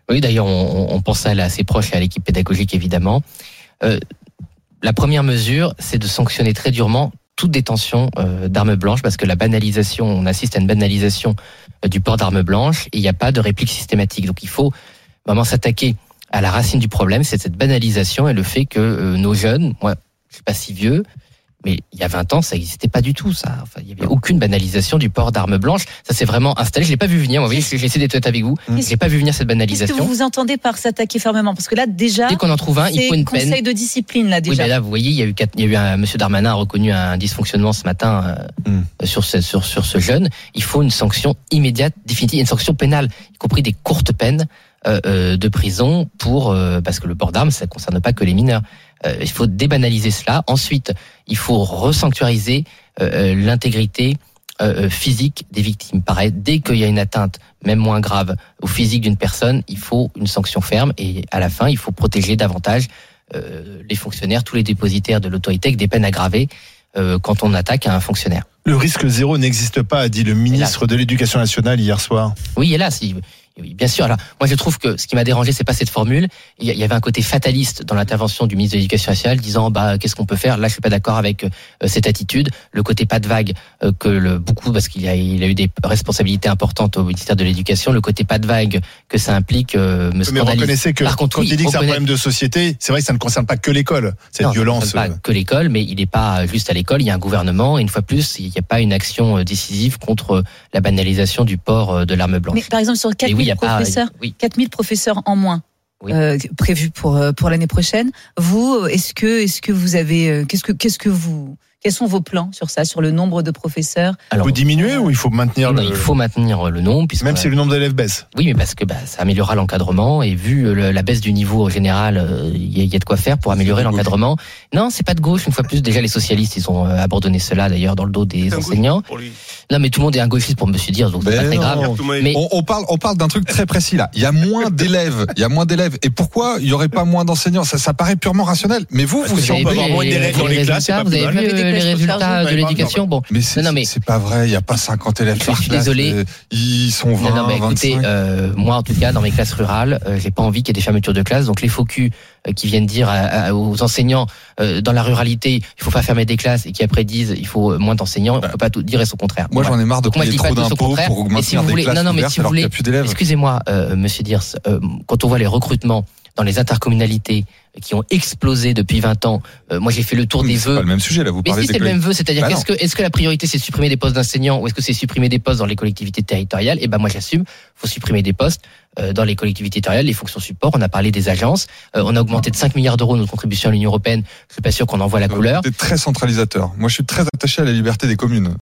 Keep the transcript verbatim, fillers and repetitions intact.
Oui, d'ailleurs, on, on pense à elle assez proche et à l'équipe pédagogique, évidemment. Euh, la première mesure, c'est de sanctionner très durement toute détention euh, d'armes blanches, parce que la banalisation, on assiste à une banalisation euh, du port d'armes blanches, et il n'y a pas de réplique systématique. Donc il faut vraiment s'attaquer à la racine du problème, c'est cette banalisation et le fait que euh, nos jeunes, moi je suis pas si vieux, mais il y a vingt ans, ça n'existait pas du tout, ça. Enfin, il n'y avait aucune banalisation du port d'armes blanches. Ça s'est vraiment installé. Je l'ai pas vu venir. Moi, vous voyez, j'ai essayé d'être honnête avec vous. Mmh. Je l'ai pas vu venir cette banalisation. Qu'est-ce que vous vous entendez par s'attaquer fermement ? Parce que là, déjà, dès qu'on en trouve un, il faut une peine. Conseil de discipline là déjà. Oui, mais là, vous voyez, il y a eu, il y a eu un Monsieur Darmanin a reconnu un dysfonctionnement ce matin euh, mmh. sur ce sur sur ce jeune. Il faut une sanction immédiate, définitive, une sanction pénale, y compris des courtes peines euh, euh, de prison pour euh, parce que le port d'armes, ça ne concerne pas que les mineurs. Euh, il faut débanaliser cela. Ensuite, il faut resanctuariser euh, l'intégrité euh, physique des victimes. Pareil, dès qu'il y a une atteinte, même moins grave, au physique d'une personne, il faut une sanction ferme. Et à la fin, il faut protéger davantage euh, les fonctionnaires, tous les dépositaires de l'autorité, avec des peines aggravées euh, quand on attaque un fonctionnaire. Le risque zéro n'existe pas, a dit le ministre hélas. de l'Éducation nationale hier soir. Oui, hélas, il... Oui, bien sûr. Alors, moi, je trouve que ce qui m'a dérangé, c'est pas cette formule. Il y avait un côté fataliste dans l'intervention du ministre de l'Éducation nationale, disant, bah, qu'est-ce qu'on peut faire ? Là, je suis pas d'accord avec euh, cette attitude. Le côté pas de vague, euh, que le, beaucoup, parce qu'il y a, il a eu des responsabilités importantes au ministère de l'Éducation, le côté pas de vague que ça implique, euh, me scandalise. Mais reconnaissez que, Par contre, quand oui, il dit que c'est un reconnaît... problème de société, c'est vrai que ça ne concerne pas que l'école, cette non, violence. Ça ne concerne pas que l'école, mais il n'est pas juste à l'école. Il y a un gouvernement, et une fois plus, il n'y a pas une action décisive contre la banalisation du port de l'arme blanche. Mais par exemple, sur quatre mille oui, professeurs, pas... oui. quatre mille professeurs en moins oui. euh, prévus pour pour l'année prochaine. Vous, est-ce que est-ce que vous avez qu'est-ce que qu'est-ce que vous quels sont vos plans sur ça, sur le nombre de professeurs ? Alors, il faut diminuer euh, ou il faut maintenir non, le... Il faut maintenir le nombre. Même si le nombre d'élèves baisse. Oui, mais parce que bah, ça améliorera l'encadrement et vu le, la baisse du niveau général, il euh, y, y a de quoi faire pour améliorer l'encadrement. Non, c'est pas de gauche. Une fois plus, déjà les socialistes, ils ont euh, abandonné cela d'ailleurs dans le dos des c'est enseignants. Non, mais tout le monde est un gauchiste pour Monsieur dire, donc c'est ben pas très non. grave. Mais on, on parle, on parle d'un truc très précis là. Il y a moins d'élèves. Il y a moins d'élèves. Et pourquoi il y aurait pas moins d'enseignants ? Ça, ça paraît purement rationnel. Mais vous, parce vous, si on peut avoir moins d'élèves dans les classes, c'est pas plus mal. Vous avez vu les résultats de l'éducation, bon. Mais c'est, non, non, mais c'est pas vrai. Il y a pas cinquante élèves par classe. Désolé. Ils sont vingt, non, non, mais écoutez, vingt-cinq. Euh, moi en tout cas, dans mes classes rurales, euh, j'ai pas envie qu'il y ait des fermetures de classes. Donc les faux culs euh, qui viennent dire à, à, aux enseignants euh, dans la ruralité, il faut pas fermer des classes, et qui après disent il faut moins d'enseignants, on peut pas tout dire et son contraire. Moi, j'en ai marre de payer trop d'impôts pour maintenir si vous voulez, des classes non, non, mais ouvertes si vous alors voulez, qu'il y a plus d'élèves. Excusez-moi, euh, Monsieur Diers, euh, quand on voit les recrutements dans les intercommunalités qui ont explosé depuis vingt ans. Euh, moi, j'ai fait le tour oui, des c'est vœux. C'est pas le même sujet, là. Vous mais parlez si des c'est collègues. le même vœu, c'est-à-dire bah qu'est-ce que, est-ce que la priorité, c'est supprimer des postes d'enseignants ou est-ce que c'est supprimer des postes dans les collectivités territoriales ? Eh ben, moi, j'assume. Faut supprimer des postes euh, dans les collectivités territoriales, les fonctions support. On a parlé des agences. Euh, on a augmenté de cinq milliards d'euros notre contribution à l'Union européenne. Je suis pas sûr qu'on en voit la couleur. C'est très centralisateur. Moi, je suis très attaché à la liberté des communes.